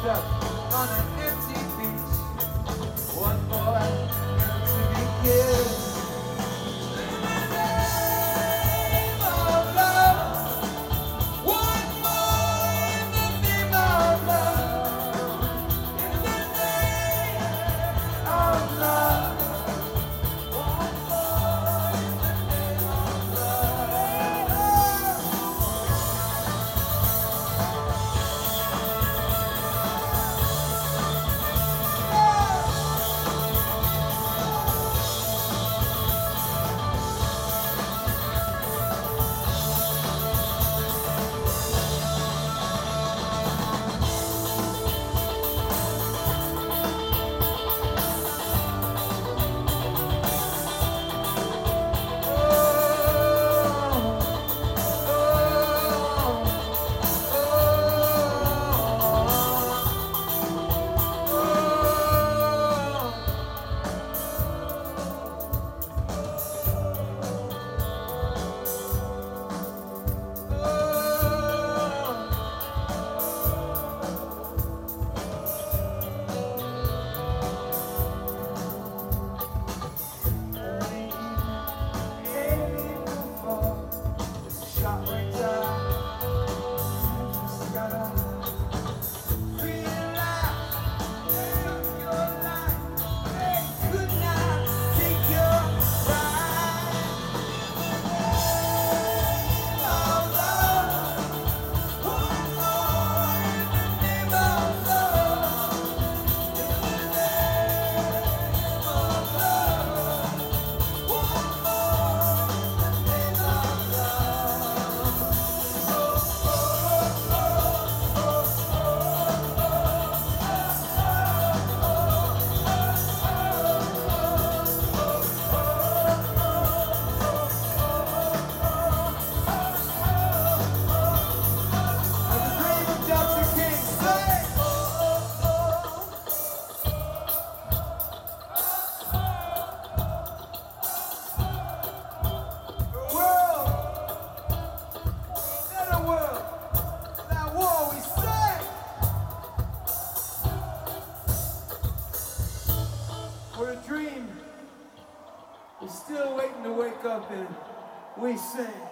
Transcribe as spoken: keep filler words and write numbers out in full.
washed up on an empty beach. One boy got to be killed. In the name of love. One more in the name of love. In the name of love. One more in the name of love. For a dream is still waiting to wake up and we sing.